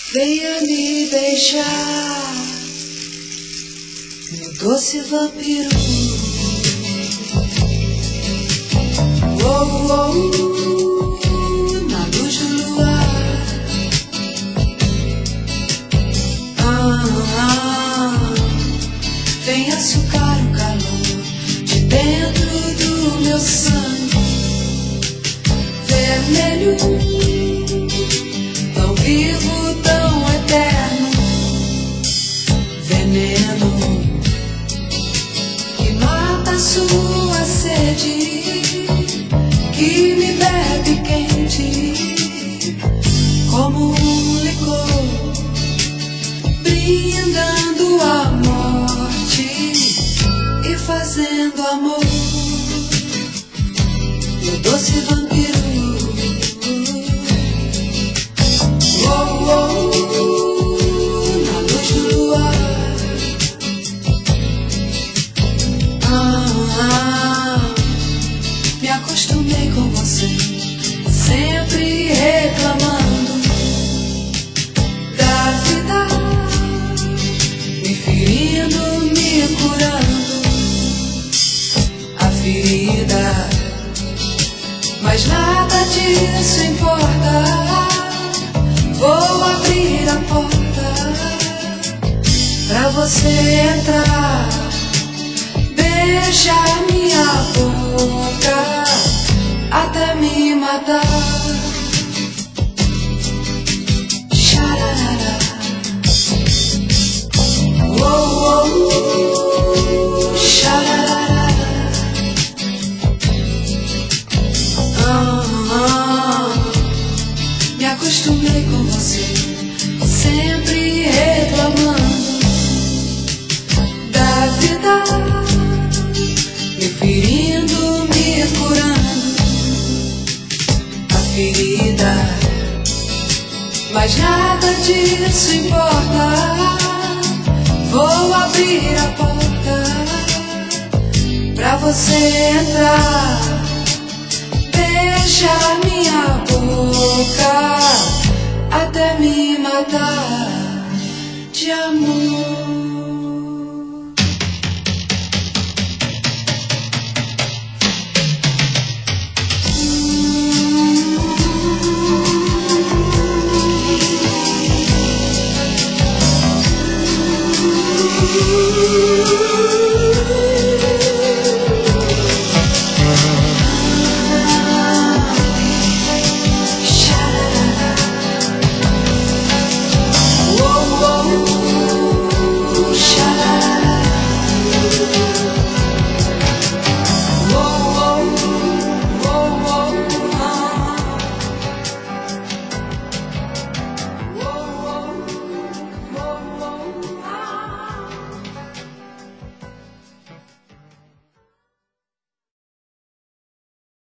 Venha me beijar, meu doce vampiro. Oh, oh, na luz do luar. Vem açucar o calor de dentro do meu sangue vermelho, tão vivo, tão eterno, veneno que mata a sua sede, que me bebe quente como um licor, brindando a morte e fazendo amor, meu doce vampiro. Me acostumei com você, sempre reclamando da vida, me ferindo, me curando a ferida, mas nada disso importa. Vou abrir a porta pra você entrar, beijar minha boca até me matar. Xararara. Oh, oh, xararara. Me acostumei com você, sempre reclamando da vida, me ferindo, me curando a ferida, mas nada disso importa. Vou abrir a porta pra você entrar, beijar minha boca até me matar de amor.